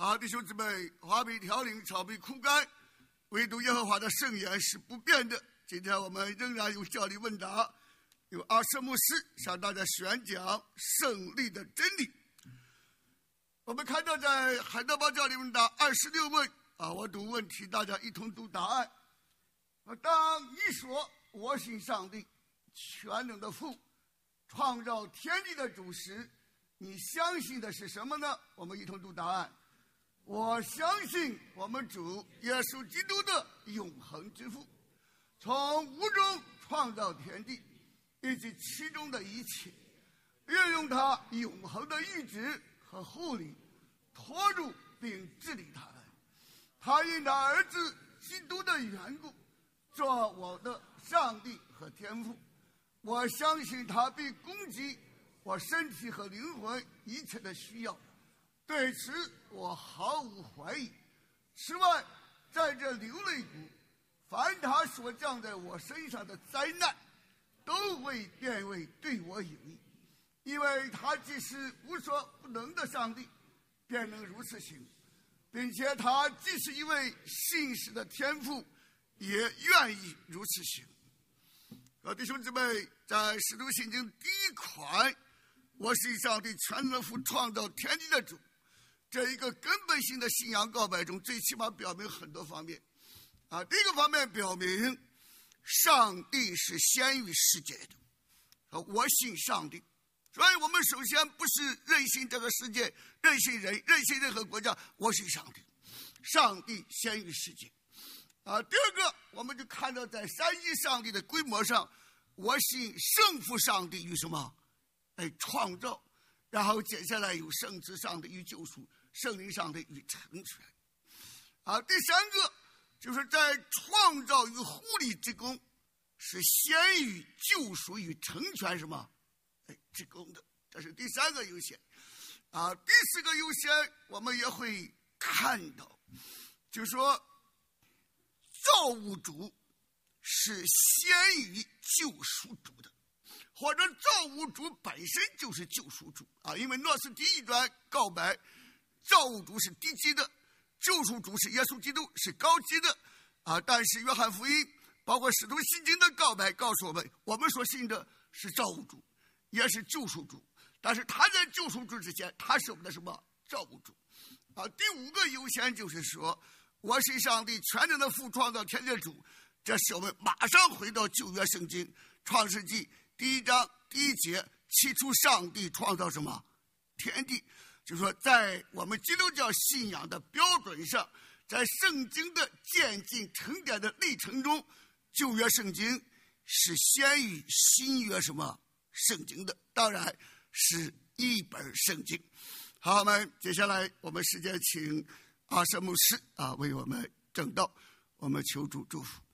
好，弟兄姊妹，花被凋零，草被枯干，唯独耶和华的圣言是不变的。今天我们仍然有教理问答，有阿舍牧师向大家宣讲胜利的真理。我们看到在海德堡教理问答26问我读问题，大家一同读答案。当你说我信上帝全能的父，创造天地的主时，你相信的是什么呢？我们一同读答案。我相信我们主耶稣基督的永恒之父，从无中创造天地以及其中的一切，运用他永恒的意志和护理托住并治理他们。他因他儿子基督的缘故做我的上帝和天父。我相信他必供给我身体和灵魂一切的需要，对此我毫无怀疑。此外，在这流泪谷，凡他所降在我身上的灾难，都会变为对我有益，因为他既是无所不能的上帝，便能如此行，并且他既是一位信实的天父，也愿意如此行。弟兄姊妹，在使徒信经第一款我是上帝全能父创造天地的主这一个根本性的信仰告白中，最起码表明很多方面第一个方面表明上帝是先于世界的我信上帝，所以我们首先不是任性这个世界，任性人，任性任何国家，我信上帝，上帝先于世界第二个，我们就看到在三一上帝的规模上，我信圣父上帝与什么创造，然后接下来有圣子上帝与救赎，圣灵上帝与成全第三个就是在创造与护理之功是先于救赎与成全什么之功的，这是第三个优先第四个优先我们也会看到，就是说造物主是先于救赎主的，或者造物主本身就是救赎主因为诺斯底一传告白造物主是低级的，救赎主是耶稣基督是高级的但是约翰福音包括使徒信经的告白告诉我们，我们所信的是造物主也是救赎主，但是他在救赎主之前，他是我们的什么造物主第五个优先就是说我是上帝全能的父创造天地的主，这是我们马上回到旧约圣经创世纪第1章第1节，起初上帝创造什么天地，就是说在我们基督教信仰的标准上，在圣经的渐进成典的历程中，旧约圣经是先于新约什么圣经的，当然是一本圣经。好，我们接下来我们时间请阿舍牧师为我们证道，我们求主祝福。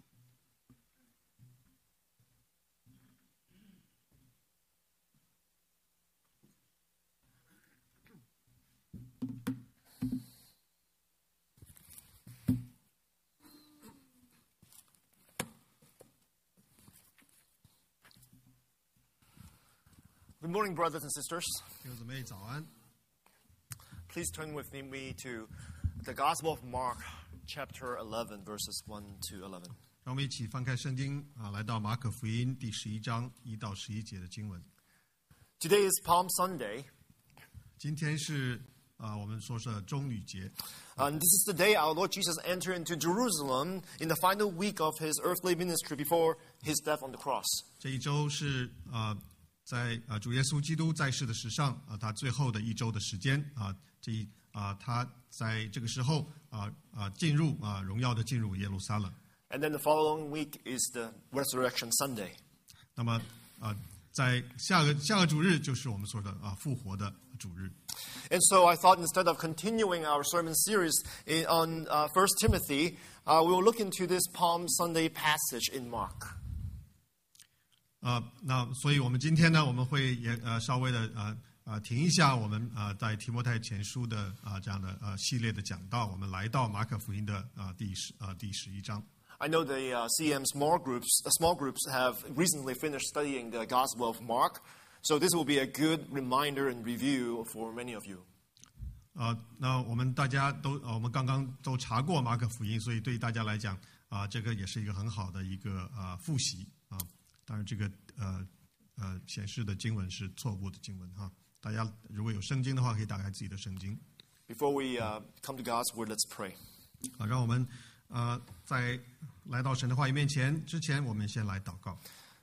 Good morning, brothers and sisters. 弟兄姊妹早安。 Please turn with me to the Gospel of Mark, chapter 11, verses 1 to 11. 让我们一起翻开圣经来到马可福音第11章1到11节的经文。 Today is Palm Sunday. 今天是我们说是棕榈节。 And this is the day our Lord Jesus entered into Jerusalem in the final week of his earthly ministry before his death on the cross. 这一周是在主耶稣基督在世的时上他最后的一周的时间他在这个时候进入荣耀的进入耶路撒冷。 And then the following week is the Resurrection Sunday. 那么在下个主日就是我们说的复活的主日。 And so I thought instead of continuing our sermon series on 1 Timothy, we will look into this Palm Sunday passage in Mark. 那所以我们今天呢，我们会也稍微的停一下我们在提摩太前书的这样的系列的讲道，我们来到马可福音的第11章。 I know the CM small groups have recently finished studying the Gospel of Mark, so this will be a good reminder and review for many of you. 那我们大家都我们刚刚都查过马可福音，所以对大家来讲这个也是一个很好的一个复习啊。当然这个显示的经文是错误的经文哈。大家如果有圣经的话，可以打开自己的圣经。 Before we come to God's word, let's pray. 让我们在来到神的话语面前之前，我们先来祷告。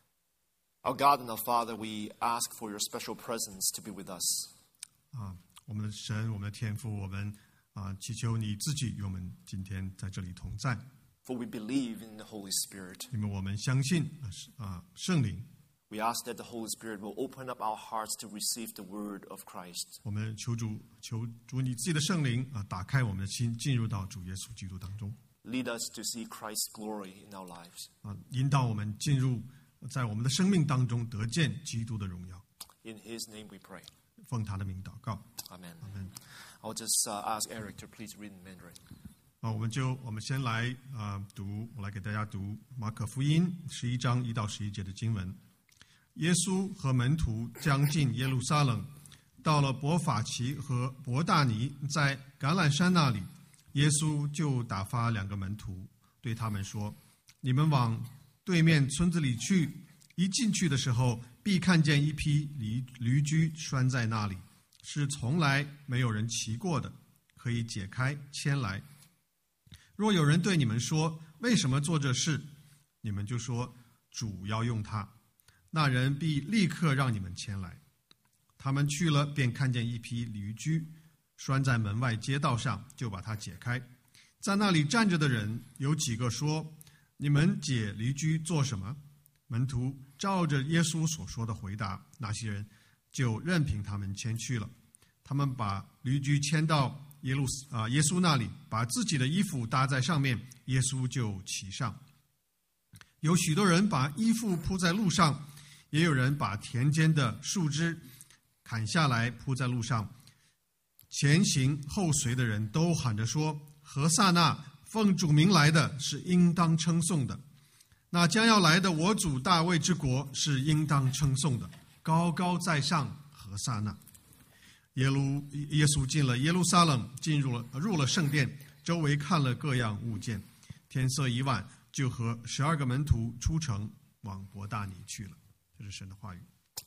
Our God and our Father, we ask for your special presence to be with us. 我们的神，我们的天父，我们祈求你自己与我们今天在这里同在。 For we believe in the Holy Spirit. 因为我们相信圣灵。 We ask that the Holy Spirit will open up our hearts to receive the word of Christ. 我们求主你自己的圣灵打开我们的心，进入到主耶稣基督当中。 Lead us to see Christ's glory in our lives. 引导我们进入在我们的生命当中得见基督的荣耀。 In His name we pray. 奉他的名祷告。 Amen. Amen. I'll just ask Eric to please read in Mandarin. 我们先来我来给大家读马可福音11章1到11节的经文。耶稣和门徒将近耶路撒冷，到了伯法其和伯大尼，在橄榄山那里，耶稣就打发2个门徒，对他们说：“你们往对面村子里去，一进去的时候，必看见一匹驴驹拴在那里，是从来没有人骑过的，可以解开牵来。若有人对你们说为什么做这事，你们就说主要用它。那人必立刻让你们牵来。他们去了，便看见一匹驴驹拴在门外街道上，就把它解开。在那里站着的人有几个说：你们解驴驹做什么？门徒照着耶稣所说的回答，那些人就任凭他们牵去了。他们把驴驹牵到耶稣那里，把自己的衣服搭在上面，耶稣就骑上。有许多人把衣服铺在路上，也有人把田间的树枝砍下来铺在路上。前行后随的人都喊着说：何撒那，奉主名来的是应当称颂的。那将要来的我主大卫之国是应当称颂的，高高在上，何撒那。耶稣进了耶路撒冷，入了圣殿，周围看了各样物件。天色已晚，就和12个门徒出城，往伯大尼去了。这是神的话语。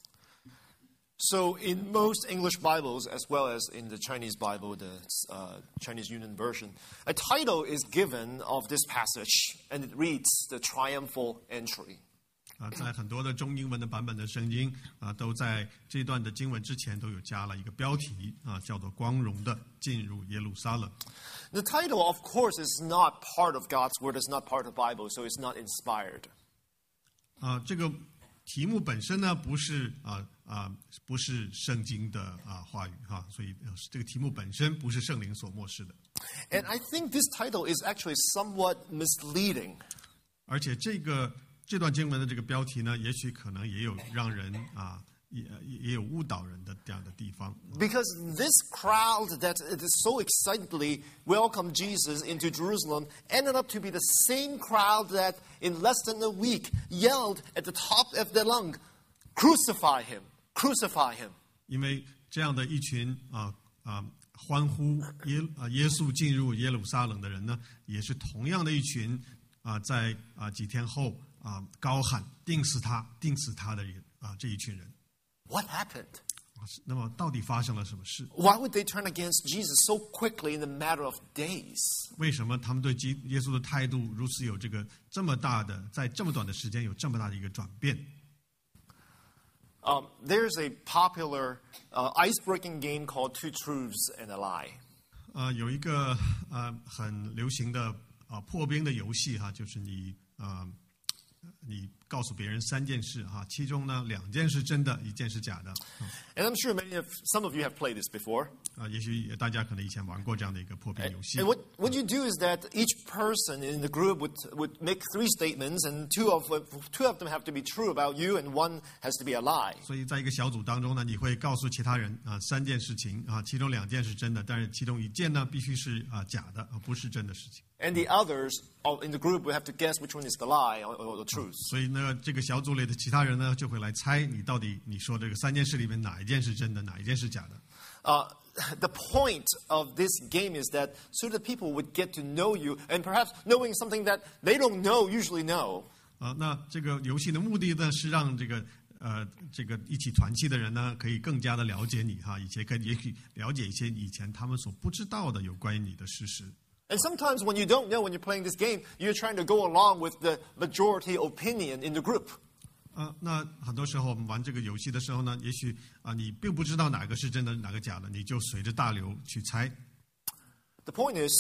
So in most English Bibles, as well as in the Chinese Bible, the Chinese Union Version, a title is given of this passage, and it reads, the triumphal entry. 在很多的中英文的版本的圣经都在这段的经文之前都有加了一个标题叫做光荣的进入耶路撒冷。 The title, of course, is not part of God's word, it's not part of the Bible, so it's not inspired. 这个题目本身呢不是圣经的话语所以这个题目本身不是圣灵所默示的。 And I think this title is actually somewhat misleading. 而且这段经文的这个标题呢，也许可能也有让人也有误导人的这样的地方。 Because this crowd that so excitedly welcomed Jesus into Jerusalem ended up to be the same crowd that in less than a week yelled at the top of their lung, "Crucify him! Crucify him!" 因为这样的一群欢呼耶稣进入耶路撒冷的人呢，也是同样的一群在几天后高喊钉死他的人这一群人。 What happened? 那么到底发生了什么事？ Why would they turn against Jesus so quickly in a matter of days? 为什么他们对耶稣的态度如此有这么大的，在这么短的时间有这么大的一个转变？ There's a popular ice-breaking game called Two Truths and a Lie. 有一个很流行的破冰的游戏就是你告诉别人3件事其中呢2件是真的，1件是假的。 And I'm sure some of you have played this before. 也许大家可能以前玩过这样的一个破冰游戏。 And what you do is that each person in the group would make 3 statements, and two of them have to be true about you, and 1 has to be a lie. 所以在一个小组当中呢，你会告诉其他人3件事情其中2件是真的，但是其中1件呢必须是假的，不是真的事情。 And the others in the group will have to guess which one is the lie or the truth. 所以呢，这个小组里的其他人呢就会来猜你到底你说这个3件事里面哪一件是真的，哪一件是假的。 The point of this game is that so that people would get to know you and perhaps knowing something that they don't usually know. 那这个游戏的目的呢，是让这个一起团契的人呢，可以更加的了解你哈，也许了解一些以前他们所不知道的有关于你的事实。 And sometimes when you don't know when you're playing this game, you're trying to go along with the majority opinion in the group. 那很多时候我们玩这个游戏的时候呢，也许你并不知道哪个是真的，哪个假的，你就随着大流去猜。 The point is,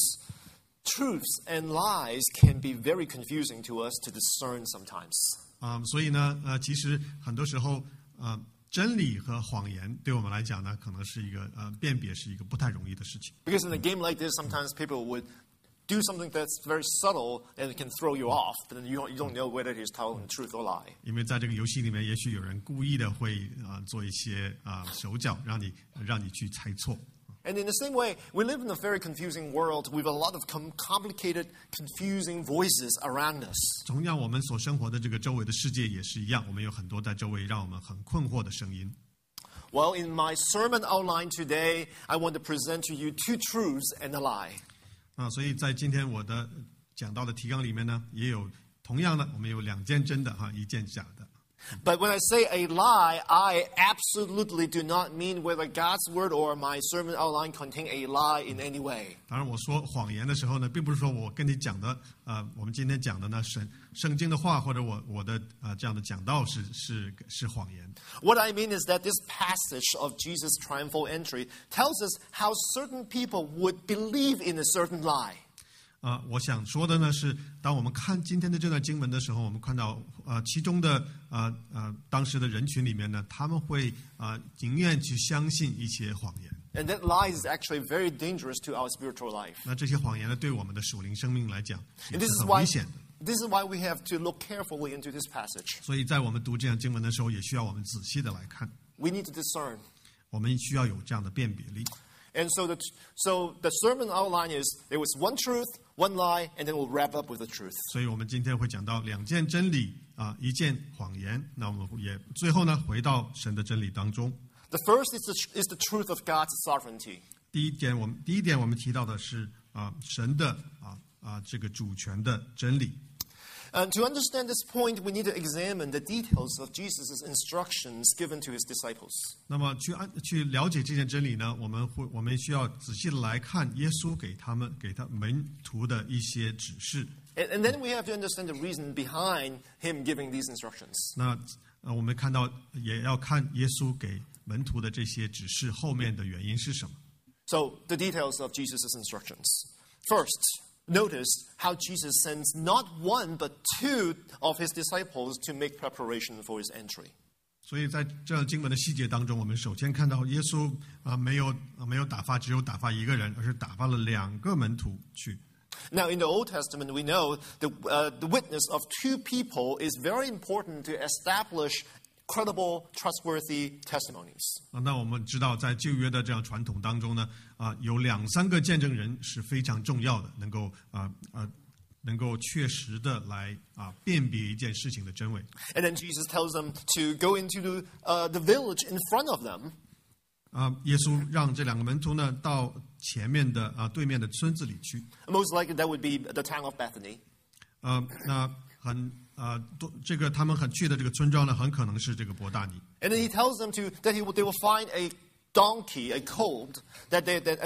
truths and lies can be very confusing to us to discern sometimes. 所以呢，其实很多时候，真理和谎言对我们来讲呢，可能是一个辨别是一个不太容易的事情。 Because in a game like this, sometimes people would do something that's very subtle and it can throw you off, but then you don't know whether he's telling the truth or lie. 因为在这个游戏里面，也许有人故意的会做一些手脚，让你去猜错。 And in the same way, we live in a very confusing world with a lot of complicated, confusing voices around us. 同样，我们所生活的这个周围的世界也是一样，我们有很多在周围让我们很困惑的声音。 Well, in my sermon outline today, I want to present to you two truths and a lie. 所以在今天我的讲到的提纲里面呢，也有同样的，我们有2件真的一件假的。 But when I say a lie, I absolutely do not mean whether God's word or my sermon outline contain a lie in any way. 当然，我说谎言的时候呢，并不是说我跟你讲的，我们今天讲的呢，圣经的话或者我的这样的讲道是谎言。 What I mean is that this passage of Jesus' triumphal entry tells us how certain people would believe in a certain lie. 我想说的呢是，当我们看今天的这段经文的时候，我们看到其中的当时的人群里面呢，他们会宁愿去相信一些谎言。 And that lie is actually very dangerous to our spiritual life. 那这些谎言呢，对我们的属灵生命来讲也 And 是 this is 很 why 危险的。 This is why we have to look carefully into this passage. 所以在我们读这样经文的时候，也需要我们仔细的来看。 We need to discern. 我们需要有这样的辨别力。 And so the sermon outline is there was one truth, one lie, and then we'll wrap up with the truth. 所以我们今天会讲到2件真理1件谎言。那我们也最后呢，回到神的真理当中。 The first is the truth of God's sovereignty. 第一点我们提到的是神的这个主权的真理。 And to understand this point, we need to examine the details of Jesus' instructions given to his disciples. 那么去了解这件真理呢，我们需要仔细的来看耶稣给他门徒的一些指示。 And then we have to understand the reason behind him giving these instructions. 那我们看到也要看耶稣给门徒的这些指示后面的原因是什么。 So the details of Jesus' instructions. First, notice how Jesus sends not one but 2 of his disciples to make preparation for his entry. 所以在这样经文的细节当中，我们首先看到耶稣没有打发只有打发1个人，而是打发了2个门徒去。 Now, in the Old Testament, we know the witness of 2 people is very important to establish credible, trustworthy testimonies. 那我们知道，在旧约的这样传统当中呢，有2、3个见证人是非常重要的，能够确实的来辨别一件事情的真伪。 And then Jesus tells them to go into the village in front of them. 耶稣让这2个门徒呢到前面的对面的村子里去。 Most likely that would be the town of Bethany. 那这个他们去的这个村庄呢，很可能是这个伯大尼。 And then he tells them that they will find a donkey, a colt, that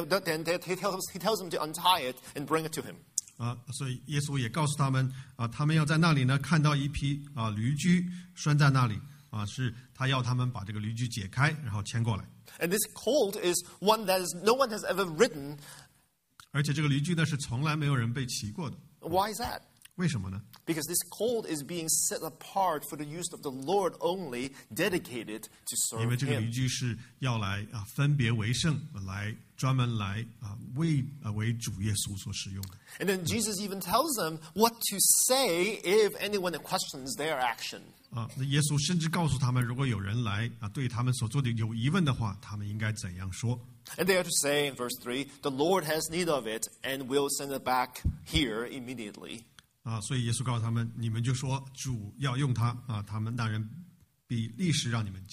he tells them to untie it and bring it to him. 所以耶稣也告诉他们他们要在那里呢看到一匹驴驹拴在那里是他要他们把这个驴驹解开，然后牵过来。 And this colt is one that no one has ever ridden. 而且这个驴驹呢是从来没有人被骑过的。 Why is that? 为什么呢？ Because this colt is being set apart for the use of the Lord only, dedicated to serve 因为这个驴 him. 驹是要来分别为圣，专门来为主耶稣所使用的。 And then Jesus even tells them what to say if anyone questions their action. 那耶稣甚至告诉他们，如果有人来对他们所做的有疑问的话，他们应该怎样说。 And they are to say in verse 3, the Lord has need of it and will send it back here immediately. 所以耶稣告诉他们，你们就说主要用他他们那人必立时让你们前来。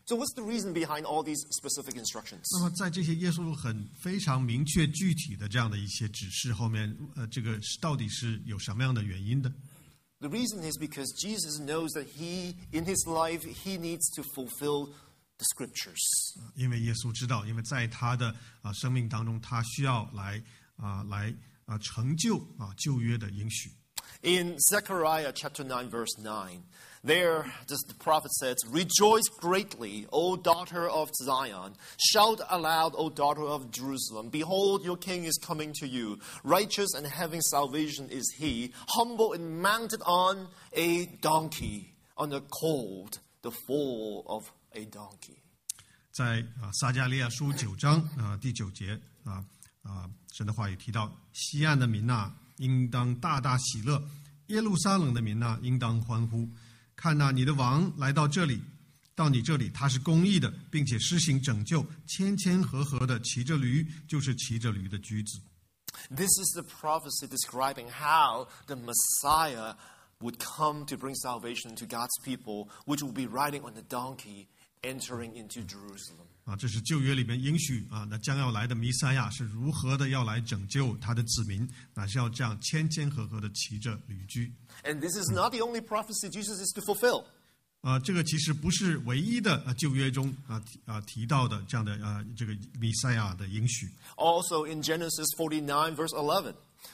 So what's the reason behind all these specific instructions? 那么在这些耶稣非常明确具体的这样的一些指示后面，这个到底是有什么样的原因的？ The reason is because Jesus knows that in his life, he needs to fulfill the scriptures. 因为耶稣知道，因为在他的生命当中，他需要来成就旧约的应许。 In Zechariah chapter 9, verse 9, there the prophet says, "Rejoice greatly, O daughter of Zion. Shout aloud, O daughter of Jerusalem. Behold, your king is coming to you. Righteous and having salvation is he, humble and mounted on a donkey, on the colt, the foal of a donkey." 在撒迦利亚书9章第9节神的话语提到，西岸的民呐，应当大大喜乐；耶路撒冷的民呐，应当欢呼。看哪，你的王来到这里，到你这里，他是公义的，并且施行拯救，谦谦和和的骑着驴，就是骑着驴的驹子。 This is the prophecy describing how the Messiah would come to bring salvation to God's people, which will be riding on a donkey, entering into Jerusalem. 这是旧约里面应许那将要来的弥赛亚是如何的要来拯救他的子民，那是要这样谦谦和和的骑着驴驹。 And this is not the only prophecy Jesus is to fulfill. 这个其实不是唯一的旧约中提到的这样的这个弥赛亚的应许。 Also in Genesis 49, verse 11.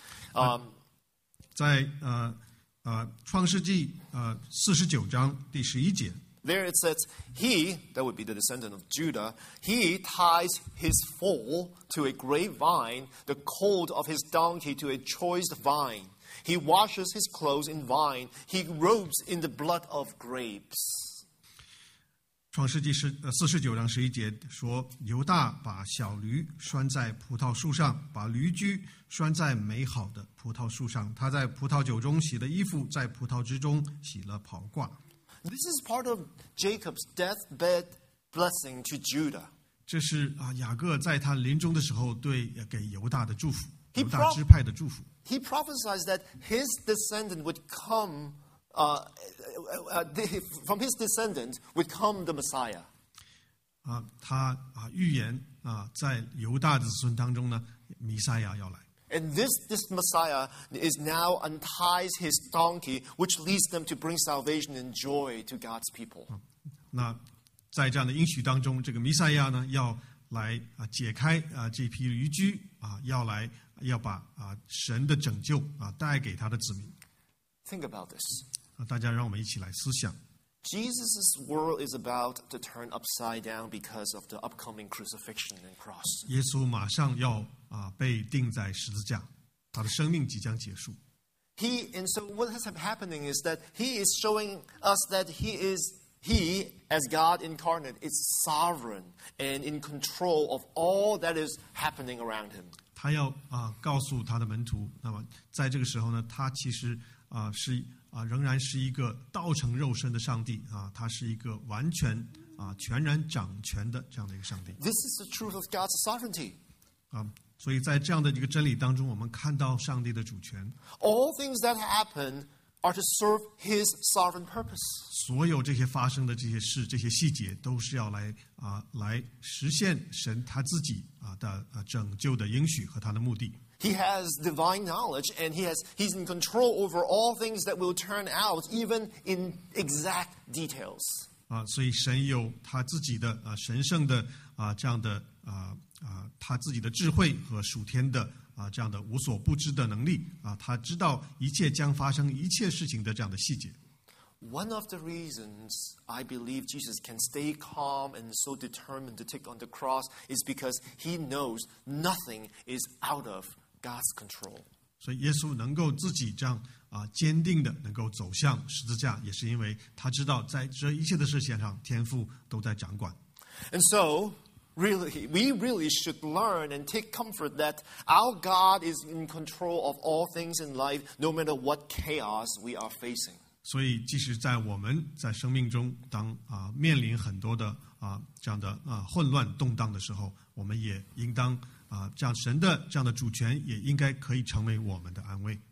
在创世纪49章第11节。 There it says, he, that would be the descendant of Judah, he ties his foal to a grapevine, the colt of his donkey to a choice vine. He washes his clothes in vine. He robes in the blood of grapes. 创世纪49章11节说，犹大把小驴拴在葡萄树上，把驴驹拴在美好的葡萄树上。他在葡萄酒中洗了衣服，在葡萄汁中洗了袍褂。 This is part of Jacob's deathbed blessing to Judah. 这是雅各在他临终的时候给犹大的祝福， He 犹大支派的祝福。 He prophesies that his descendant would come, from his descendant would come the Messiah. 他预言在犹大的子孙当中呢，弥赛亚要来。 And this Messiah is now unties his donkey, which leads them to bring salvation and joy to God's people. 那在这样的应许当中，这个弥赛亚呢，要来解开这匹驴驹要把神的拯救带给他的子民。 Think about this. 大家让我们一起来思想。 Jesus' world is about to turn upside down because of the upcoming crucifixion and cross. 耶稣马上要被钉在十字架，他的生命即将结束。 And so what is happening is that he is showing us that he, as God incarnate, is sovereign and in control of all that is happening around him. 他要告诉他的门徒，那么在这个时候呢，他其实仍然是一个道成肉身的上帝他是一个完全全然掌权的这样的一个上帝。 This is the truth of God's sovereignty. 所以在这样的一个真理当中，我们看到上帝的主权。 All things that happen are to serve his sovereign purpose. 所有这些发生的这些事、这些细节，都是要来实现神他自己的拯救的应许和他的目的。 He has divine knowledge, and he's in control over all things that will turn out, even in exact details. 所以神有他自己的神圣的这样的他自己的智慧和属天的这样的无所不知的能力他知道一切将发生一切事情的这样的细节。 One of the reasons I believe Jesus can stay calm and so determined to take on the cross is because he knows nothing is out of God's control. 所以耶稣能够自己这样坚定的能够走向十字架，也是因为他知道在这一切的事情上，天父都在掌管。 And so, we really should learn and take comfort that our God is in control of all things in life, no matter what chaos we are facing. 所以，即使在我们在生命中当面临很多的这样的混乱动荡的时候，我们也应当这样神的这样的主权也应该可以成为我们的安慰。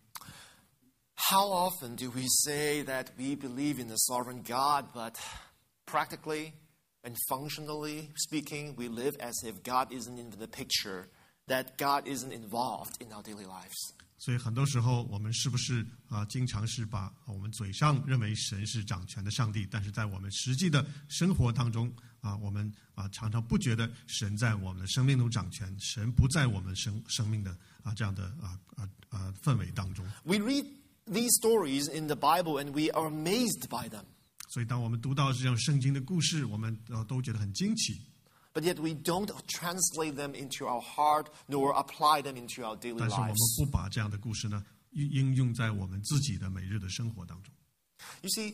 How often do we say that we believe in a sovereign God, but practically And functionally speaking, we live as if God isn't in the picture, that God isn't involved in our daily lives. 所以很多时候，我们是不是经常是把我们嘴上认为神是掌权的上帝，但是在我们实际的生活当中我们常常不觉得神在我们的生命中掌权，神不在我们生命的这样的氛围当中。 We read these stories in the Bible and we are amazed by them. 所以当我们读到这种圣经的故事，我们都觉得很惊奇。 But yet we don't translate them into our heart nor apply them into our daily 但是我们 lives. 不把这样的故事呢应用在我们自己的每日的生活当中。 You see,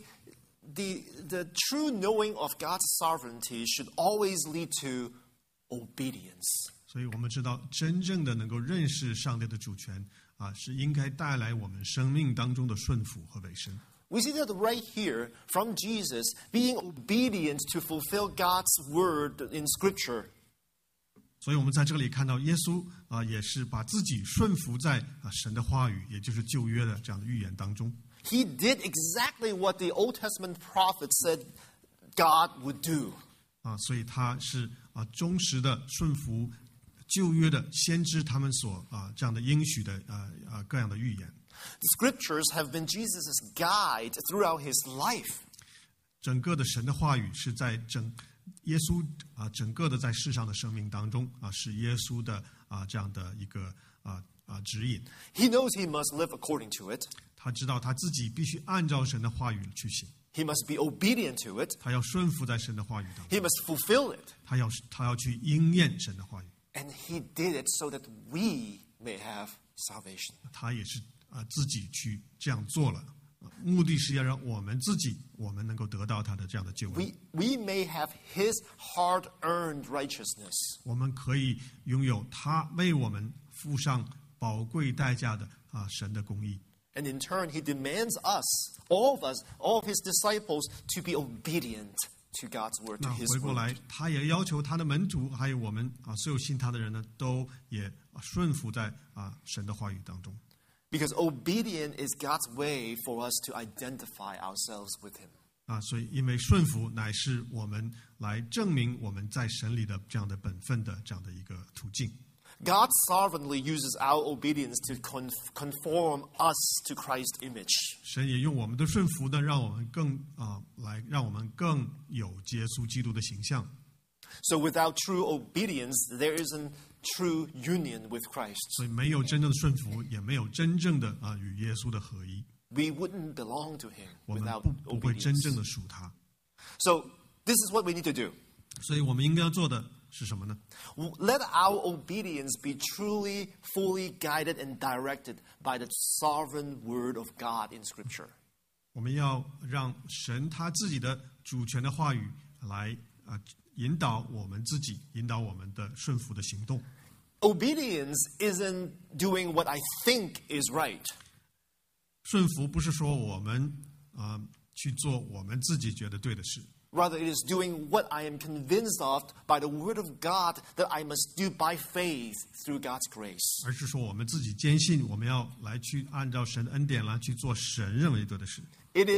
the true knowing of God's sovereignty should always lead to obedience. 所以我们知道，真正的能够认识上帝的主权是应该带来我们生命当中的顺服和委身。 We see that right here from Jesus being obedient to fulfill God's word in Scripture. 所以我们在这里看到耶稣也是把自己顺服在神的话语，也就是旧约的这样的预言当中。 He did exactly what the Old Testament prophets said God would do. 所以他是忠实的顺服旧约的先知他们所这样的应许的各样的预言。 The Scriptures have been Jesus' guide throughout his life. 整个的神的话语是在耶稣整个的在世上的生命当中是耶稣的这样的一个指引。 He knows he must live according to it. 他知道他自己必须按照神的话语去行。 He must be obedient to it. 他要顺服在神的话语当中。 He must fulfill it. 他要去应验神的话语。 And he did it so that we may have salvation. 他也是自己去这样做了，目的是要让我们能够得到他的这样的救恩。 We may have his hard-earned righteousness. 我们可以拥有他为我们付上宝贵代价的神的公义。 And in turn, he demands all of his disciples, to be obedient to God's word, to 那 his 回过来 word. 他也要求他的门徒还有我们所有信他的人呢，都也顺服在神的话语当中。 Because obedience is God's way for us to identify ourselves with him. 所以因为顺服乃是我们来证明我们在神里的这样的本分的这样的一个途径。 God sovereignly uses our obedience to conform us to Christ's image. 神也用我们的顺服呢，让我们更有耶稣基督的形象。 So without true obedience, there isn't true union with Christ. 所以没有真正的顺服，也没有真正的与耶稣的合一。 We wouldn't belong to him 我们 without 不会真正 obedience. 的属他。 So this is what we need to do. 所以我们应该要做的是什么呢？ Let our obedience be truly, fully guided and directed by the sovereign word of God in Scripture. 我们要让神他自己的主权的话语来引导我们自己，引导我们的顺服的行动。 Obedience isn't doing what I think is right. 顺服不是说我们去做我们自己觉得对的事。 Rather, it is doing what I am convinced of by the word of God that I must do by faith through God's grace. 而是说我们自己坚信，我们要来去按照神的恩典来去做神认为对的事。 It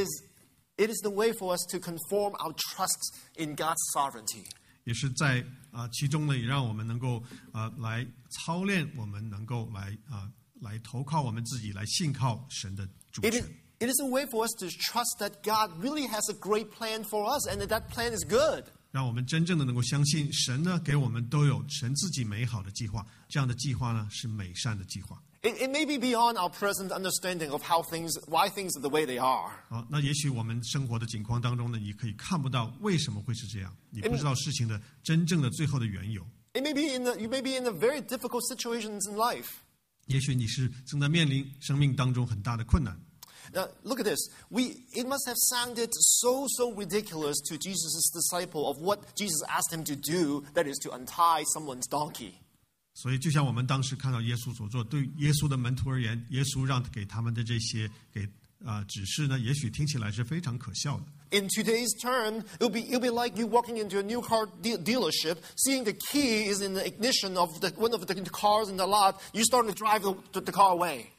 is the way for us to conform our trust in God's sovereignty. 也是在其中呢，也让我们能够来操练，我们能够来投靠我们自己，来信靠神的主权。 It is a way for us to trust that God really has a great plan for us and that plan is good. 让我们真正的能够相信神呢，给我们都有神自己美好的计划，这样的计划呢是美善的计划。 It may be beyond our present understanding of why things are the way they are. 那也许我们生活的境况当中呢，你可以看不到为什么会是这样，你不知道事情的真正的最后的缘由。 You may be in a very difficult situations in life. 也许你是正在面临生命当中很大的困难。 Now, look at this. It must have sounded so ridiculous to Jesus' disciple of what Jesus asked him to do, that is to untie someone's donkey. 所以就像我们当时看到耶稣所做，对耶稣的门徒而言，耶稣让给他们的这些指示呢，也许听起来是非常可笑的。 In today's term, it'll be like you walking into a new car dealership, seeing the key is in the ignition of one of the cars in the lot. You start to drive the car away.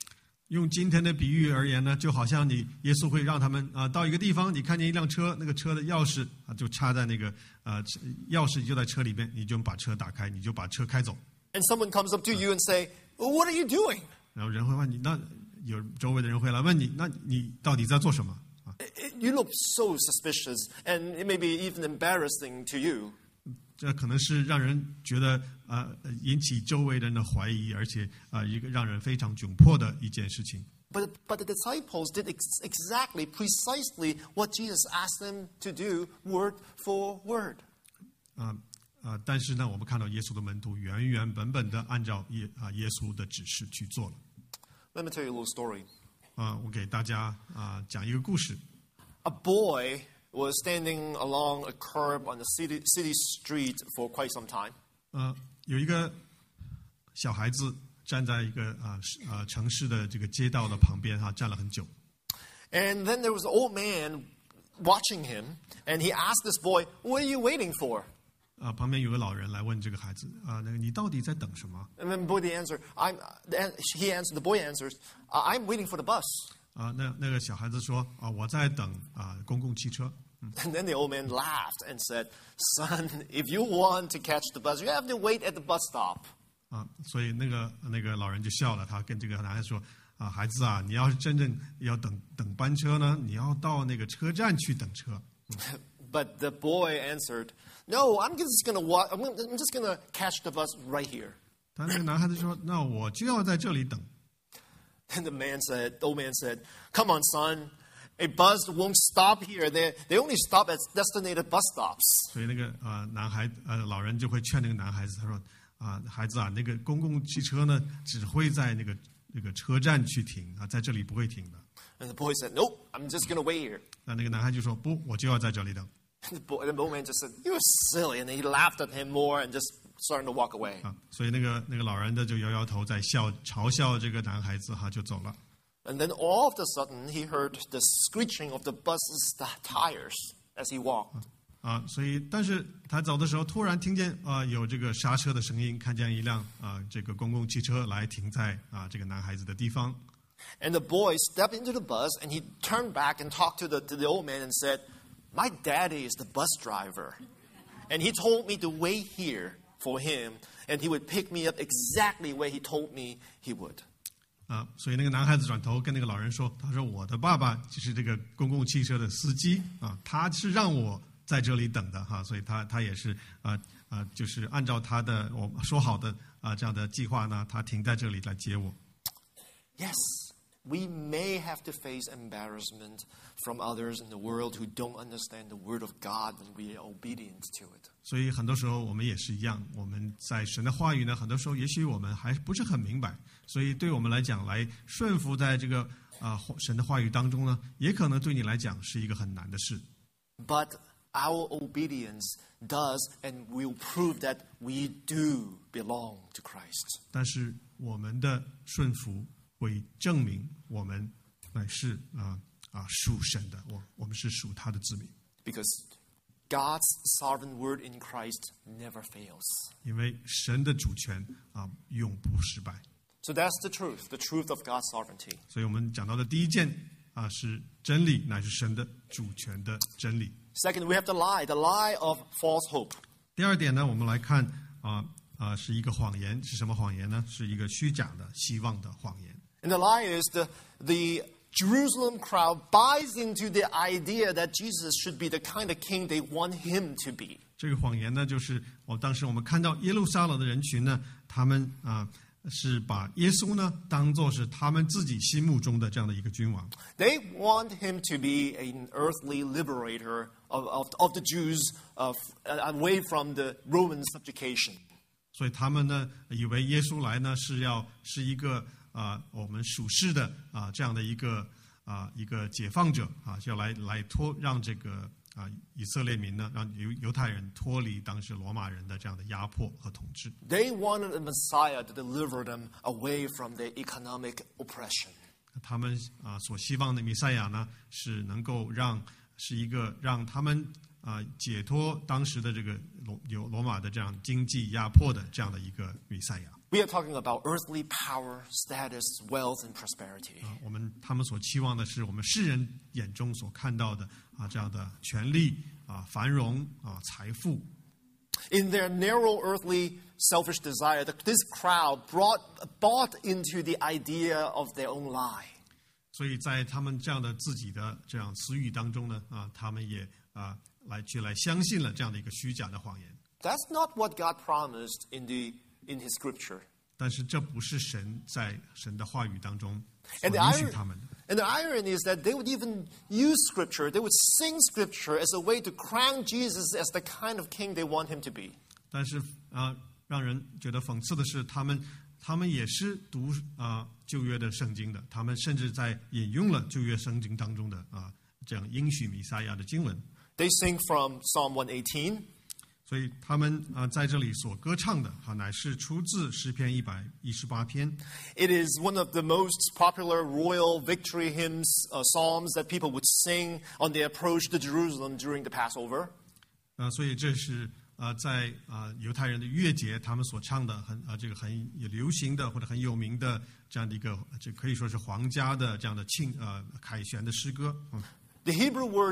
用今天的比喻而言呢，就好像耶稣会让他们到一个地方，你看见一辆车，那个车的钥匙就插在那个钥匙就在车里边，你就把车打开，你就把车开走。 And someone comes up to you and say, well, "What are you doing?" 然后人会问你，那有周围的人会来问你，那你到底在做什么？ You look so suspicious, and it may be even embarrassing to you. 这可能是让人觉得引起周围人的怀疑，而且一个让人非常窘迫的一件事情。 But the disciples did precisely what Jesus asked them to do, word for word. 但是呢，我们看到耶稣的门徒原原本本的按照耶稣的指示去做了。 Let me tell you a little story. 我给大家讲一个故事。 A boy was standing along a curb on the city street for quite some time. 有一个小孩子站在一个城市的这个街道的旁边站了很久。 And then there was an old man watching him, and he asked this boy, "What are you waiting for?" 旁边有个老人来问这个孩子那个你到底在等什么？ And then the boy answers, "I'm waiting for the bus." 那个小孩子说我在等公共汽车。 And then the old man laughed and said, "Son, if you want to catch the bus, you have to wait at the bus stop." 所以那个老人就笑了，他跟这个男孩说孩子你要是真正要等班车呢，你要到那个车站去等车。 But the boy answered, "No, I'm just gonna catch the bus right here." 但那个男孩子说，那我就要在这里等。 And the old man said, "Come on, son. A bus won't stop here. They only stop at designated bus stops." 所以那个老人就会劝那个男孩子，他说孩子那个公共汽车呢只会在那个车站去停在这里不会停的。 And the boy said, "Nope, I'm just gonna wait here." 那个男孩就说不，我就要在这里等。 And the old man just said, "You're silly," and he laughed at him more and just started to walk away. 所以那个老人就摇摇头，在嘲笑这个男孩子就走了。 And then all of a sudden, he heard the screeching of the bus's tires as he walked. 所以但是他走的时候，突然听见有这个刹车的声音，看见一辆这个公共汽车来停在这个男孩子的地方。 And the boy stepped into the bus and he turned back and talked to the old man and said, "My daddy is the bus driver, and he told me to wait here for him, and he would pick me up exactly where he told me he would." 所以那个男孩子转头跟那个老人说，他说我的爸爸就是这个公共汽车的司机他是让我在这里等的所以他也是就是按照他的我说好的这样的计划呢，他停在这里来接我。 Yes, we may have to face embarrassment from others in the world who don't understand the word of God when we are obedient to it. 所以很多时候我们也是一样，我们在神的话语呢，很多时候也许我们还不是很明白，所以对我们来讲，来顺服在这个神的话语当中呢，也可能对你来讲是一个很难的事。 But our obedience does and will prove that we do belong to Christ. 但是我们的顺服会证明我们乃是属神的，我们是属他的子民。 Because God's sovereign word in Christ never fails. 因为神的主权永不失败。 So that's the truth of God's sovereignty. 所以我们讲到的第一件是真理，乃是神的主权的真理。 Second, we have the lie of false hope. 第二点呢，我们来看是一个谎言，是什么谎言呢？是一个虚假的希望的谎言。 And the lie is the Jerusalem crowd buys into the idea that Jesus should be the kind of king they want him to be. 这个谎言呢，就是当时我们看到耶路撒冷的人群呢，他们是把耶稣呢当作是他们自己心目中的这样的一个君王。 They want him to be an earthly liberator of the Jews away from the Roman subjugation. 所以他们呢以为耶稣来呢是一个我们属世的这样的一个解放者就要来让这个以色列民呢，让犹太人脱离当时罗马人的这样的压迫和统治。 They wanted a Messiah to deliver them away from their economic oppression. 他们所希望的弥赛亚呢，是能够让他们解脱当时的这个罗马的这样经济压迫的这样的一个弥赛亚。 We are talking about earthly power, status, wealth, and prosperity. 他们所期望的是我们世人眼中所看到的这样的权利繁荣财富。 In their narrow earthly selfish desire, this crowd bought into the idea of their own lie. 所以在他们这样的自己的这样私欲当中呢他们也来相信了这样的一个虚假的谎言。 That's not what God promised in His Scripture. 但是这不是神在神的话语当中所 And 允许他们的。 And the irony is that they would even use Scripture, they would sing Scripture as a way to crown Jesus as the kind of king they want him to be. 但是让人觉得讽刺的是，他们也是读旧约的圣经的，他们甚至在引用了旧约圣经当中的这样应许弥赛亚的经文。 They sing from Psalm 118. 所以他们在这里所歌唱的乃是出自诗篇118篇。 It is one of the most popular royal victory hymns, psalms that people would sing on their approach to Jerusalem during the Passover. 所以这是在犹太人的月节他们所唱的这个很流行的或者很有名的这样的一个这可以说是皇家的这样的凯旋的诗歌。 The Hebrew word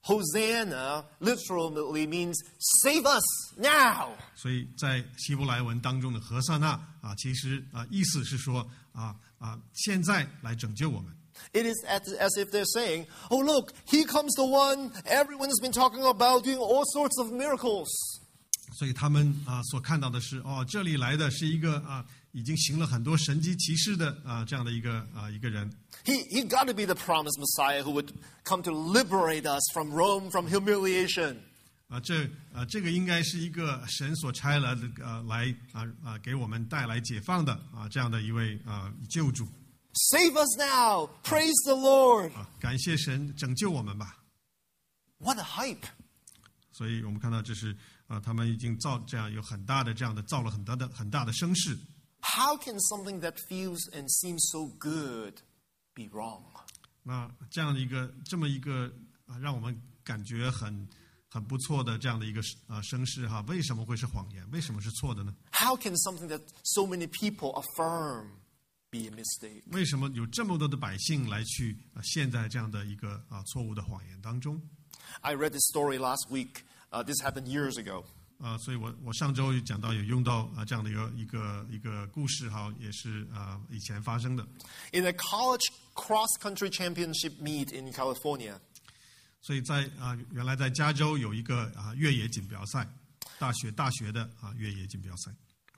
Hosanna literally means save us now. 所以在希伯来文当中的和撒那其实意思是说现在来拯救我们。 It is as if they're saying, oh look, here comes the one everyone has been talking about doing all sorts of miracles. 所以他们所看到的是这里来的是一个已经行了很多神迹奇事的这样的一个人。 He got to be the promised Messiah who would come to liberate us from Rome, from humiliation. 这个应该是一个神所差来的来给我们带来解放的这样的一位救主。 Save us now! Praise the Lord! 感谢神拯救我们吧。 What a hype! 所以我们看到这是他们已经这样有很大的这样的造了很大的声势。 How can something that feels and seems so good be wrong? 那这么一个让我们感觉很不错的这样的一个声势为什么会是谎言？为什么是错的呢？ How can something that so many people affirm be a mistake? 为什么有这么多的百姓来去陷在这样的一个错误的谎言当中？ I read this story last week. This happened years ago. 所以我上周讲到有用到这样的一个故事也是以前发生的。 In a college cross-country championship meet in California. 所以原来在加州有一个越野锦标赛，大学的越野锦标赛。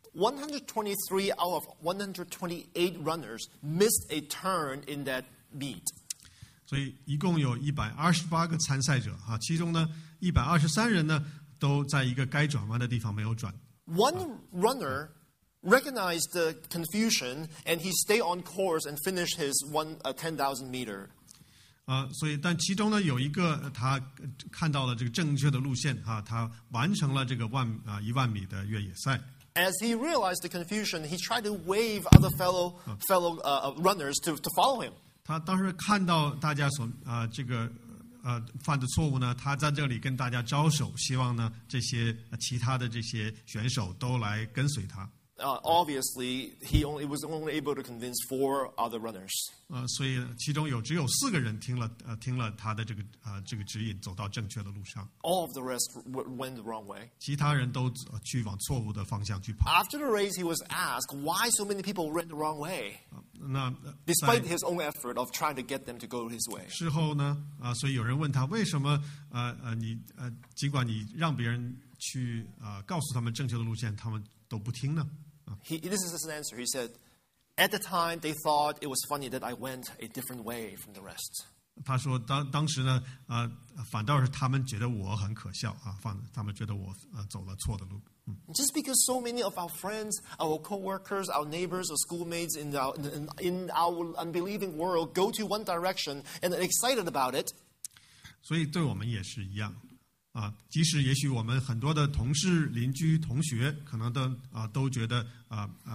123 out of 128 runners missed a turn in that meet. 所以一共有128个参赛者其中呢123人呢都在一个该转弯的地方没有转。 One runner recognized the confusion and he stayed on course and finished his 10,000 meter. 所以但其中呢有一个他看到了这个正确的路线他完成了这个10000米的越野赛。 As he realized the confusion, he tried to wave other fellow runners to follow him. 他当时看到大家所这个犯的错误呢，他在这里跟大家招手，希望呢这些其他的这些选手都来跟随他。 Obviously, he was only able to convince 4 other runners. 所以其中只有4个人听了他的这个指引，走到正确的路上。 All of the rest went the wrong way. 其他人都去往错误的方向去跑。 After the race, he was asked why so many people went the wrong way. 那 Despite his own effort of trying to get them to go his way. 事后呢所以有人问他为什么你尽管你让别人去告诉他们正确的路线，他们都不听呢 This is his answer. He said, at the time, they thought it was funny that I went a different way from the rest. 他说当时呢反倒是他们觉得我很可笑他们觉得我走了错的路。 Just because so many of our friends, our co-workers, our neighbors, or schoolmates in our unbelieving world go to one direction and are excited about it. 所以对我们也是一样即使也许我们很多的同事、邻居、同学可能都觉得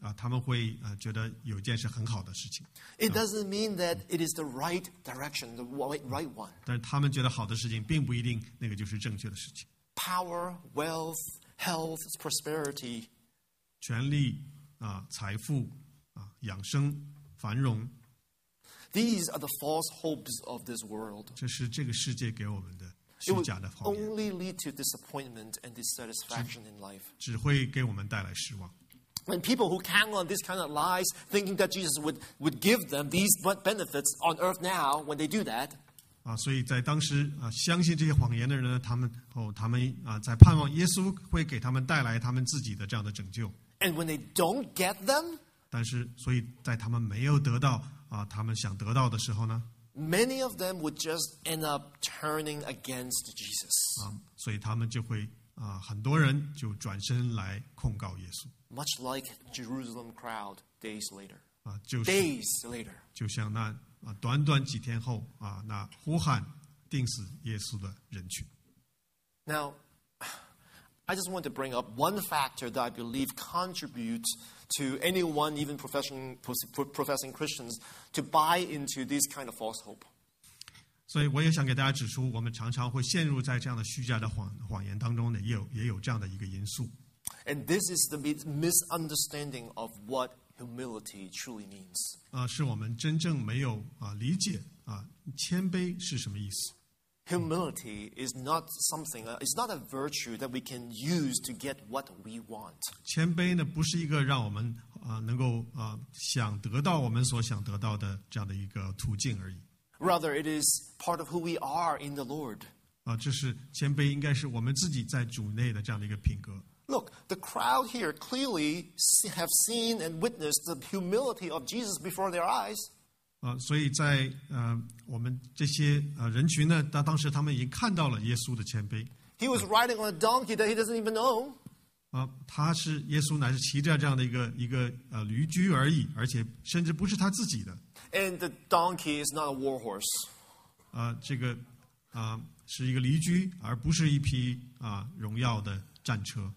他们会觉得有一件是很好的事情， It doesn't mean that it is the right direction, the right one. 但是他们觉得好的事情，并不一定那个就是正确的事情。 Power, wealth, health, prosperity. 权力财富养生、繁荣， These are the false hopes of this world. 这是这个世界给我们的 It 虚 will 假的谎言， only lead to disappointment and dissatisfaction in life. 只会给我们带来失望。 When people who count on this kind of lies, thinking that Jesus would give them these benefits on earth now, when they do that, 所以在当时相信这些谎言的人呢，他们在盼望耶稣会给他们带来他们自己的这样的拯救， and when they don't get them, 但是所以在他们没有得到他们想得到的时候呢， many of them would just end up turning against Jesus. 所以他们就会很多人就转身来控告耶稣， Much like Jerusalem crowd days later. 就是 Days later. 就像那短短几天后那呼喊钉死耶稣的人群。 Now, I just want to bring up one factor that I believe contributes to anyone, even professing Christians, to buy into this kind of false hope. 所以我也想给大家指出，我们常常会陷入在这样的虚假的谎言当中呢，也有这样的一个因素。 And this is the misunderstanding of what humility truly means. 是我们真正没有理解谦卑是什么意思。 Humility is not something, it's not a virtue that we can use to get what we want. 谦卑呢，不是一个让我们能够想得到我们所想得到的这样的一个途径而已。 Rather, it is part of who we are in the Lord. 这是谦卑，应该是我们自己在主内的这样的一个品格。 Look, the crowd here clearly have seen and witnessed the humility of Jesus before their eyes. 所以在我们这些人群呢，当时他们已经看到了耶稣的谦卑。 He was riding on a donkey that he doesn't even own. 他是耶稣乃是骑着这样的一个驴驹而已，而且甚至不是他自己的。 And the donkey is not a war horse. 这个是一个驴驹，而不是一匹荣耀的战车。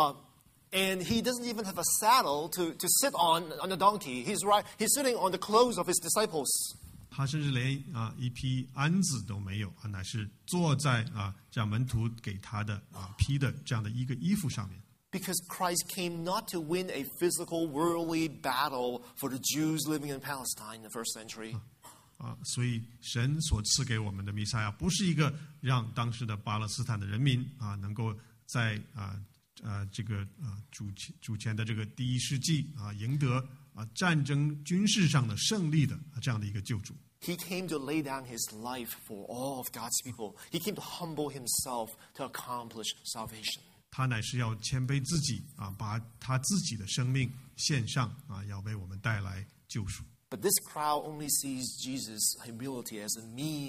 And he doesn't even have a saddle to sit on the donkey. He's sitting on the clothes of his disciples. 他甚至连一匹鞍子都没有，乃是坐在这样门徒给他的披的这样的一个衣服上面。 Because Christ came not to win a physical, worldly battle for the Jews living in Palestine in the first century. 所以神所赐给我们的弥赛亚，不是一个让当时的巴勒斯坦的人民能够在这个主前的这个第1世纪赢得战争军事上的胜利的这样的一个救主。 He came to lay down his life for all of God's people. He came to humble himself to accomplish salvation. 他乃是要谦卑自己把他自己的生命献上要为我们带来救赎。 But this crowd only sees Jesus' humility as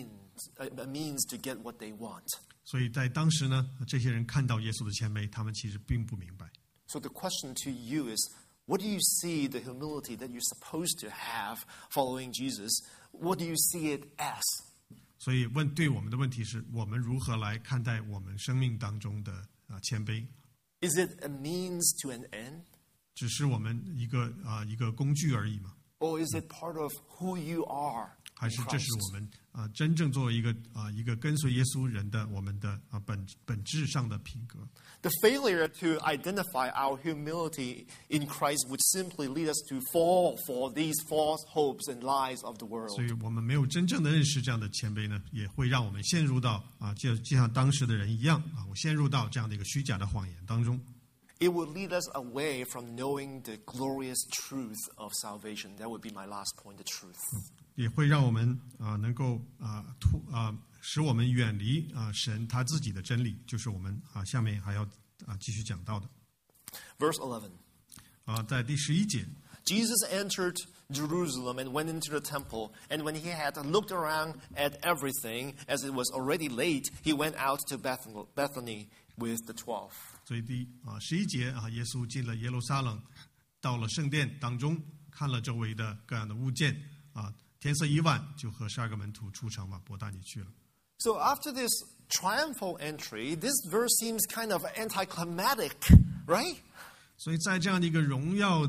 a means to get what they want. 所以在当时呢，这些人看到耶稣的谦卑，他们其实并不明白。 So the question to you is, what do you see the humility that you're supposed to have following Jesus? What do you see it as? 所以对我们的问题是，我们如何来看待我们生命当中的谦卑？ Is it a means to an end? 只是我们一个工具而已吗？ Or is it part of who you are 还 in 是这是 Christ? 我们真正作为一个跟随耶稣人的我们的本质上的品格？ The failure to identify our humility in Christ would simply lead us to fall for these false hopes and lies of the world. 所以我们没有真正的认识这样的谦卑呢，也会让我们陷入到就像当时的人一样我陷入到这样的一个虚假的谎言当中。 It would lead us away from knowing the glorious truth of salvation. That would be my last point, the truth. 也会让我们能够使我们远离神他自己的真理，就是我们下面还要继续讲到的。 Verse 11. 在第11节。 Jesus entered Jerusalem and went into the temple, and when he had looked around at everything, as it was already late, he went out to Bethany with the 12. 所以第11节耶稣进了耶路撒冷，到了圣殿当中，看了周围的各样的物件天色已晚，就和12个门徒出城往伯大尼去了。 So after this triumphal entry, this verse seems kind of anticlimactic, right? 所以在这样的一个荣耀的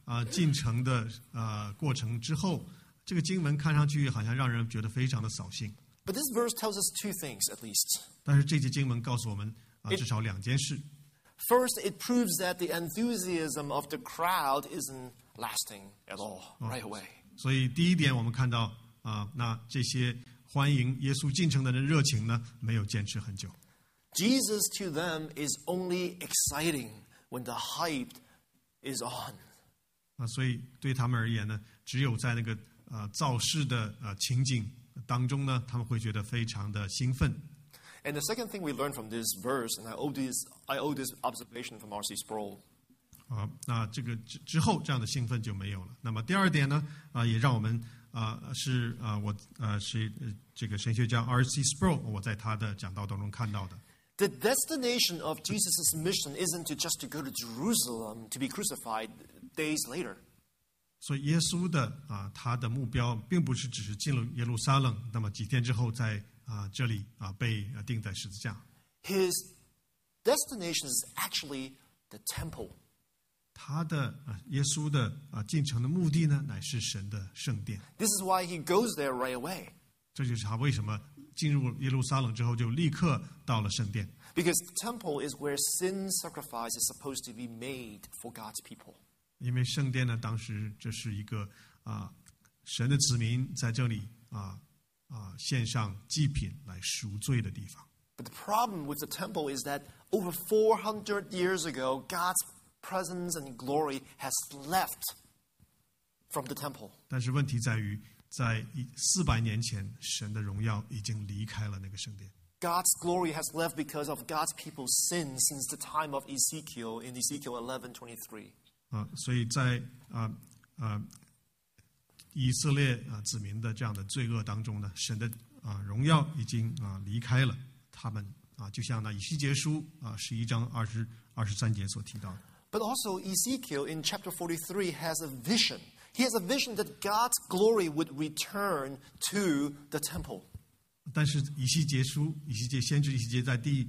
进城的过程之后，这个经文看上去好像让人觉得非常的扫兴。 But this verse tells us two things at least. 但是这节经文告诉我们至少两件事。 First, it proves that the enthusiasm of the crowd isn't lasting at all right away. 所以第一点，我们看到那这些欢迎耶稣进城的人热情呢，没有坚持很久。 Jesus to them is only exciting when the hype is on. 所以对他们而言呢，只有在那个造势的情景当中呢，他们会觉得非常的兴奋。 And the second thing we learn from this verse, and I owe this observation from R.C. Sproul. 那这个之后这样的兴奋就没有了。那么第二点呢，也让我们是这个神学家 R.C. Sproul 我在他的讲道当中看到的。 The destination of Jesus' mission isn't just to go to Jerusalem to be crucified days later. 所以耶稣的他的目标并不是只是进入耶路撒冷，那么几天之后在这里被钉在十字架。 His destination is actually the temple. 他的耶稣的进城的目的呢，乃是神的圣殿。 This is why he goes there right away. 这就是他为什么进入耶路撒冷之后就立刻到了圣殿。 Because the temple is where sin sacrifice is supposed to be made for God's people. 因为圣殿呢，当时这是一个神的子民在这里献上祭品来赎罪的地方。 But the problem with the temple is that over 400 years ago, God's presence and glory has left from the temple. 但是问题在于，在400年前，神的荣耀已经离开了那个圣殿。 God's glory has left because of God's people's sin since the time of Ezekiel in Ezekiel 11:23. 所以在以色列子民的这样的罪恶当中呢，神的荣耀已经离开了他们就像那以西结书11章23节所提到的。 But also Ezekiel in chapter 43 has a vision. He has a vision that God's glory would return to the temple. 但是以西结先知以西结在第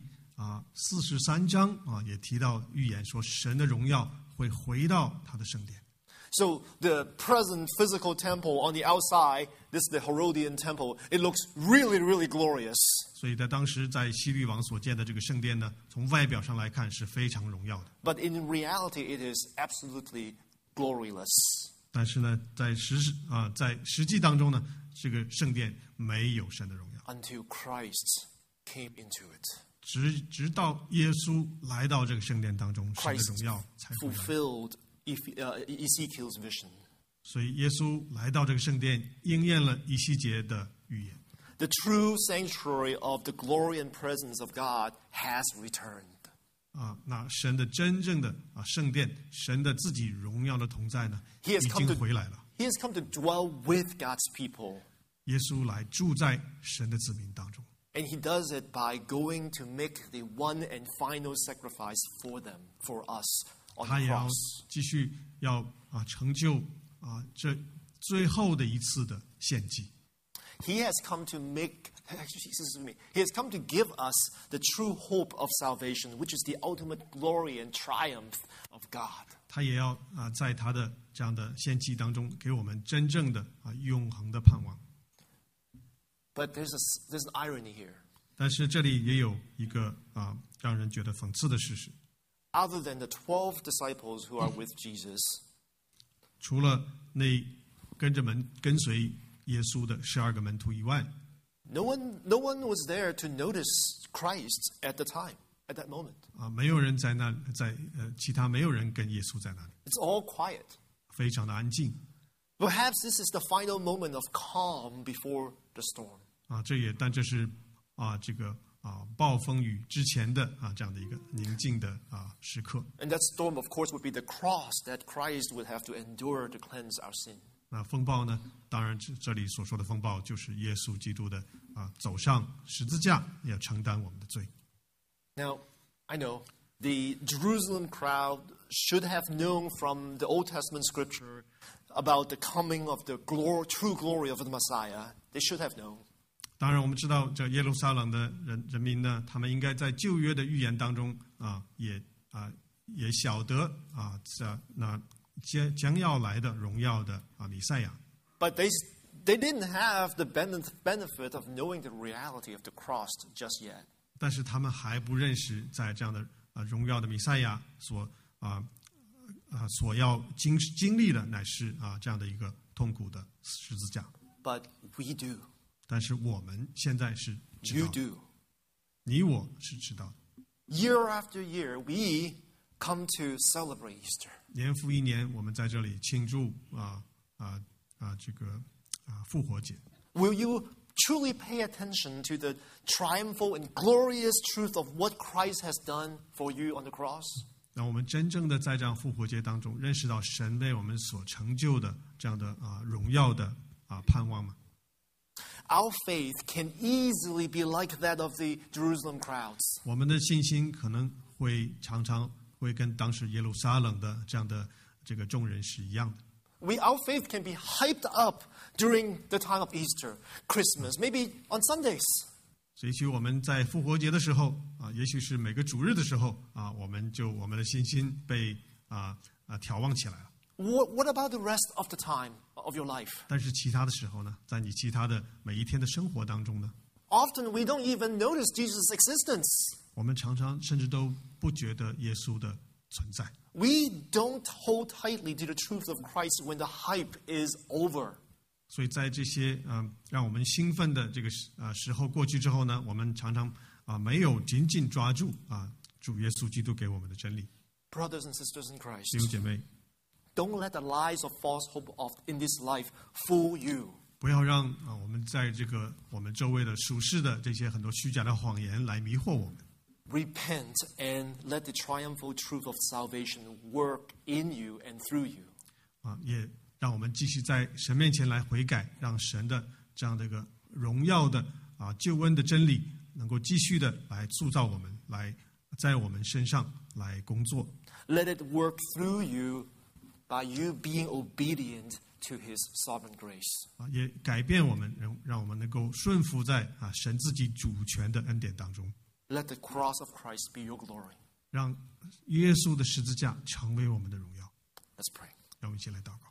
43章也提到预言说，神的荣耀会回到他的圣殿。 So the present physical temple on the outside, this is the Herodian temple, it looks really, really glorious. 所以在当时在希律王所建的这个圣殿呢，从外表上来看是非常荣耀的。 But in reality, it is absolutely gloryless. 但是呢，在实际当中呢，这个圣殿没有神的荣耀。 Until Christ came into it. 直到耶稣来到这个圣殿当中，神的荣耀才回来。 Fulfilled Ezekiel's vision. 所以耶稣来到这个圣殿，应验了以西结的预言。 The true sanctuary of the glory and presence of God has returned. 那神的真正的圣殿，神的自己荣耀的同在呢，已 He has come 经 to- 回来了。 He has come to dwell with God's people. 耶稣来住在神的子民当中， And he does it by going to make the one and final sacrifice for them, for us, on 他 the 也要 cross. 继续要成就这最后的一次的献祭。 He has come to He has come to give us the true hope of salvation, which is the ultimate glory and triumph of God. 他也要在他的这样的献祭当中，给我们真正的永恒的盼望。 But there's an irony here. 但是这里也有一个让人觉得讽刺的事实。 Other than the 12 disciples who are with Jesus, 除了那跟随耶稣的12个门徒以外， no one was there to notice Christ at that moment. 没有人在那其他没有人跟耶稣在那里， It's all quiet. 非常的安静。 Perhaps this is the final moment of calm before the storm. 但这是这个暴风雨之前的这样的一个宁静的时刻。 And that storm, of course, would be the cross that Christ would have to endure to cleanse our sin. 那风暴呢？当然这里所说的风暴就是耶稣基督的走上十字架，要承担我们的罪。 Now, I know the Jerusalem crowd should have known from the Old Testament scripture about the coming of the true glory of the Messiah. They should have known. 当然，我们知道这耶路撒冷的人民呢，他们应该在旧约的预言当中也晓得将要来的荣耀的弥赛亚。 But they didn't have the benefit of knowing the reality of the cross just yet. 但是他们还不认识，在这样的荣耀的弥赛亚所要经历的，乃是这样的一个痛苦的十字架。 But we do. 但是我们现在是知 You 道的， do. 你我是知道的。 Year after year, we come to celebrate Easter. 年复一年，我们在这里庆祝这个复活节。 Will you truly pay attention to the triumphal and glorious truth of what Christ has done for you on the cross? 让我们真正的在这样复活节当中，认识到神为我们所成就的这样的荣耀的盼望吗？ Our faith can easily be like that of the Jerusalem crowds. 我们的信心可能常常会跟当时耶路撒冷的这样的这个众人是一样的。 Our faith can be hyped up during the time of Easter, Christmas, maybe on Sundays. 所以，许我们在复活节的时候也许是每个主日的时候我们的信心被挑旺起来了。 What about the rest of the time of your life? 但是其他的时候呢，在你其他的每一天的生活当中呢， Often we don't even notice Jesus' existence. 我们常常甚至都不觉得耶稣的存在。 We don't hold tightly to the truth of Christ when the hype is over. 所以在这些让我们兴奋的这个时候过去之后呢，我们常常没有紧紧抓住主耶稣基督给我们的真理。 Brothers and sisters in 弟 Christ, 兄姐妹， don't let the lies of false hope in this life fool you. 不要让我们在这个我们周围的属世的这些很多虚假的谎言来迷惑我们。 Repent and let the triumphal truth of salvation work in you and through you. 也让我们继续在神面前来悔改，让神的这样的一个荣耀的救恩的真理能够继续的来塑造我们，来在我们身上来工作。 Let it work through you by you being obedient to His sovereign grace. 也改变我们，让我们能够顺服在神自己主权的恩典当中。 Let the cross of Christ be your glory. 让耶稣的十字架成为我们的荣耀。 Let's pray. 让我们一起来祷告。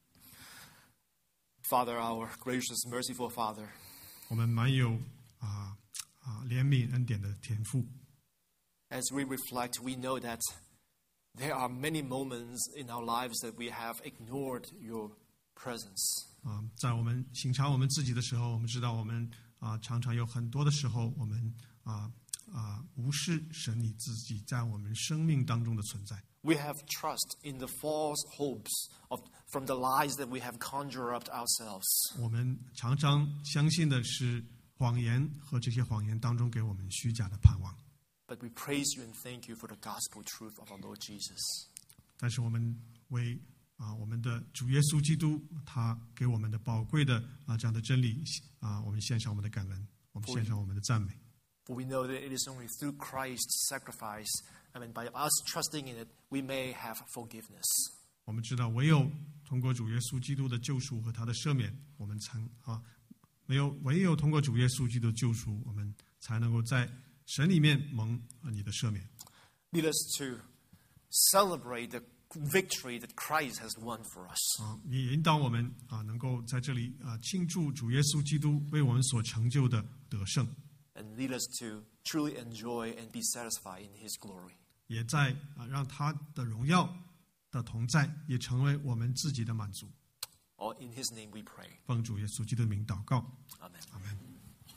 Father, our gracious, merciful Father, 我们满有怜悯恩典的天父。 as we reflect, we know that there are many moments in our lives that we have ignored your presence. 在我们省察我们自己的时候，我们知道我们常常有很多的时候，我们无视神你自己在我们生命当中的存在。 We have trust in the false hopes from the lies that we have conjured up ourselves. 我们常常相信的是谎言和这些谎言当中给我们虚假的盼望。 But we praise you and thank you for the gospel truth of our Lord Jesus. 但是我们为我们的主耶稣基督他给我们的宝贵的这样的真理我们献上我们的感恩，我们献上我们的赞美。 For we know that it is only through Christ's sacrifice, by us trusting in it, we may have forgiveness. 我们知道，唯有通过主耶稣基督的救赎和他的赦免，我们才唯有通过主耶稣基督的救赎，我们才能够在神里面蒙你的赦免。 Lead us to celebrate the victory that Christ has won for us. 也引导我们能够在这里庆祝主耶稣基督为我们所成就的得胜。 And lead us to truly enjoy and be satisfied in His glory. 也在让他的荣耀的同在，也成为我们自己的满足。 All in His name we pray. 奉主耶稣基督的名祷告， Amen. 阿门。